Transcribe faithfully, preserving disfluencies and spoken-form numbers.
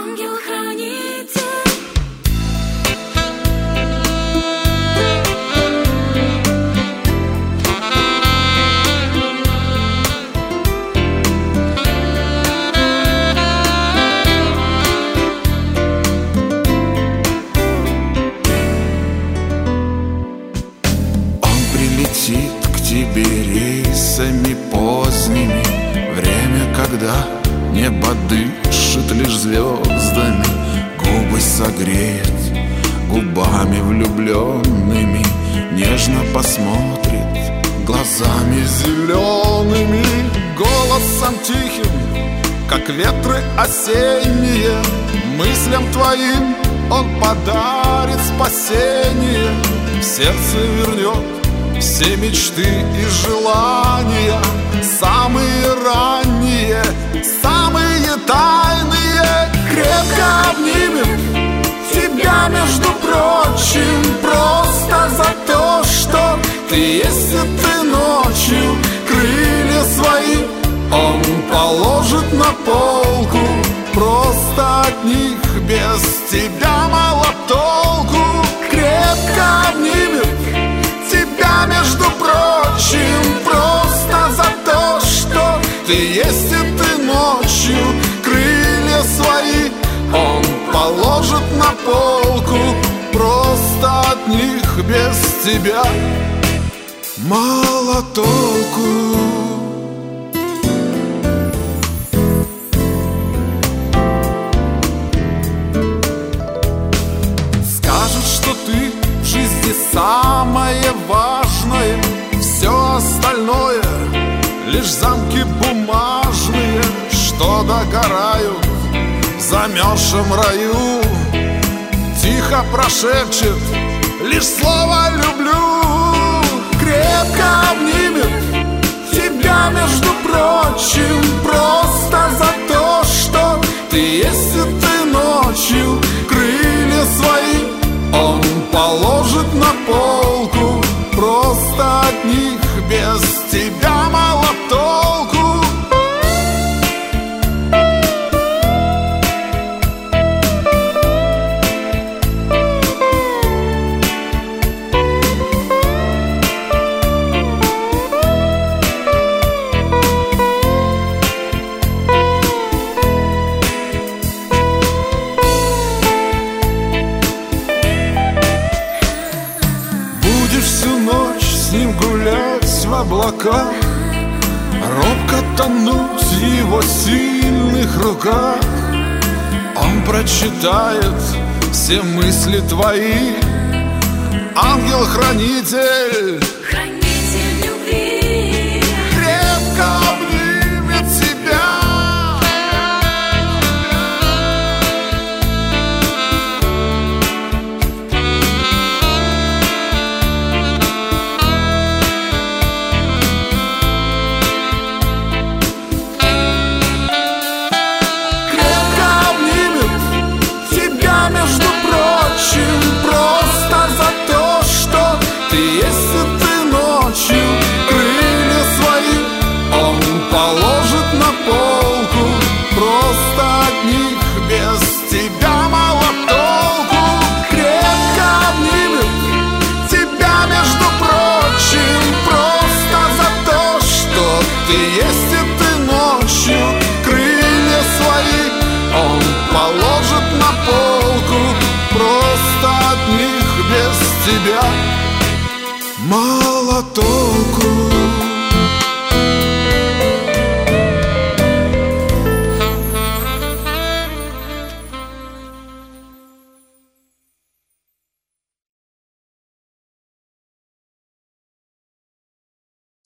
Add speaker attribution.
Speaker 1: ангел-хранитель.
Speaker 2: Летит к тебе рейсами поздними, время, когда небо дышит лишь звездами, губы согреет губами влюбленными, нежно посмотрит глазами зелеными, голосом тихим, как ветры осенние, мыслям твоим он подарит спасение, в сердце вернет все мечты и желания, самые ранние, самые тайные. Крепко обнимем тебя, между прочим, просто за то, что ты есть, и ты ночью крылья свои он положит на полку. Просто от них без тебя мало толку. Крепко обнимем тебя, между прочим, просто за то, что ты есть, и ты ночью крылья свои он положит на полку. Просто от них без тебя мало толку. Самое важное, все остальное лишь замки бумажные, что догорают в замерзшем раю. Тихо прошепчет лишь слово «люблю». Крепко обнимет тебя, между прочим, просто за то, что ты есть, и ты ночью крылья свои он положит на полку. Просто от них без тебя мало толку. С ним гулять в облаках, робко тонуть в его сильных руках. Он прочитает все мысли твои, ангел-хранитель,
Speaker 1: Хранитель любви.
Speaker 2: крепко обнимет тебя. Просто за то, что ты есть, и ты ночью крылья свои он положит на полку. Просто от них без тебя мало толку. Крепко обнимет тебя, между прочим, просто за то, что ты есть, и ты ночью крылья свои он положит на полку. Просто от них без тебя мало толку.